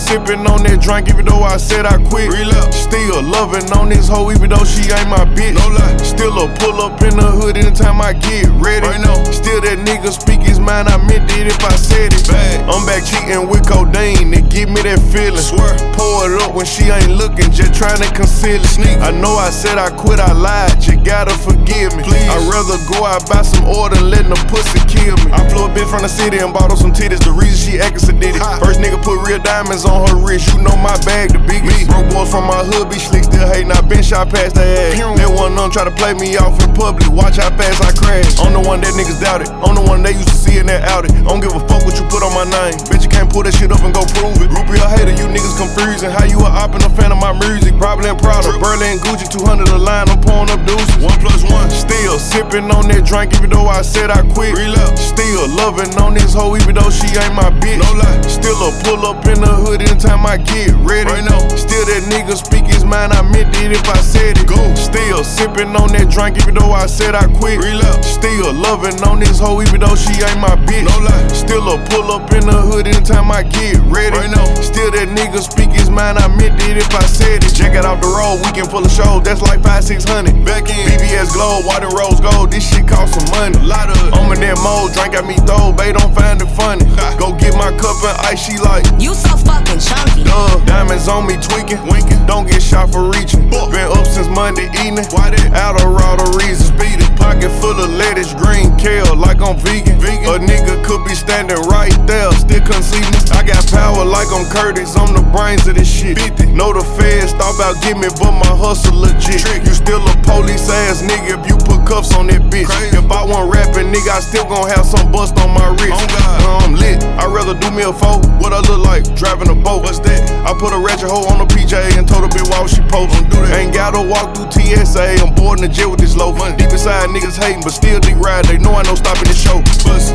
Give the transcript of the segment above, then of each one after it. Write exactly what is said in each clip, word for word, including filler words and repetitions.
sipping on that drink even though I said I quit. Relapse. Still loving on this hoe even though she ain't my bitch. No lie. Still a pull up in the hood anytime I get ready. Right now. Still that nigga speak his mind, I meant it if I said it. Bad. I'm back cheating with codeine, it give me that feeling. Swear. Pour it up when she ain't looking, just trying to conceal it. Sneak. I know I said I quit, I lied, you gotta forgive me. Please. I'd rather go out buy some order and let the pussy kill me. I flew a bitch from the city and bought her some titties, the reason she acting sedated. First nigga put real diamonds on her wrist, you know my bag the biggest. Me. Broke boys from my hood be slick, still hating, I been shot past their ass. Let one of them try to play me off in public, watch how fast I crash. I'm the one that niggas doubted, I'm the one they used to see in that Audi. I don't give a fuck what you put on my name, bitch you can't pull that shit up and go prove it. Group real hater, you niggas confusing, how you a op and a fan of my music. Probably and proud of Berlin Gucci, two hundred a line, I'm pouring up deuces. One plus one. Still sipping on that drink even though I said I quit. Relapse. Still loving on this hoe even though she ain't my bitch. No lie. Still a pull up in the hood anytime I get ready. Right now. Still that nigga speak his mind, I meant it if I said it. Go. Still sipping on that drink even though I said I quit. Relapse. Still loving on this hoe even though she ain't my bitch. No lie. Still a pull up in the hood anytime I get ready. Right now. Still that nigga speak his mind, I meant it if I said it. Check it out the road, weekend full of shows, that's like five, six hundred. Back in B B S Glow, white and rose gold, this shit cost some money. A lot of it. I'm in that mode, drink got me throw, babe don't find it funny. Go get my cup and ice, she like, you so fucking chunky. Duh, diamonds on me tweaking, winking, don't get shot for reaching. Been up since Monday evening, why that? Out of all the reasons, beat it. Pocket full of lettuce, green kale, like I'm vegan. vegan. A nigga could be standing right there, still couldn't see me. I got power like I'm Curtis, I'm the brains of this shit. fifty. Know the feds thought about get me, but my hustle legit. Trick. You still a police ass nigga if you put cuffs on that bitch. Crazy. If I wasn't rapping, nigga, I still gon' have some bust on my wrist. Oh God. Uh, I'm lit, I'd rather do me a foe. What I look like, driving a boat. What's that? I put a ratchet hoe on the P J and told her bitch why she post. Don't do that. Ain't gotta walk through T S A, I'm boarding the jet with this low money. Deep inside niggas hating, but still dig ride. They know I know stopping the show. Pussy.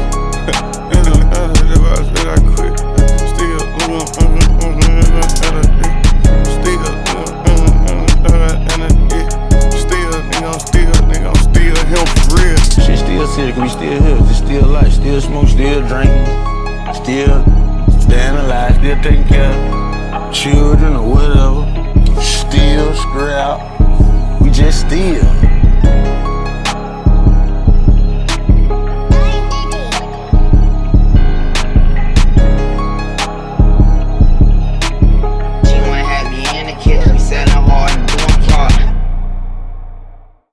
I quit. Still. Shit still sick, we still here, just still life, still smoke, still drinking, still staying alive, still taking care of children or whatever, still scrap, we just still.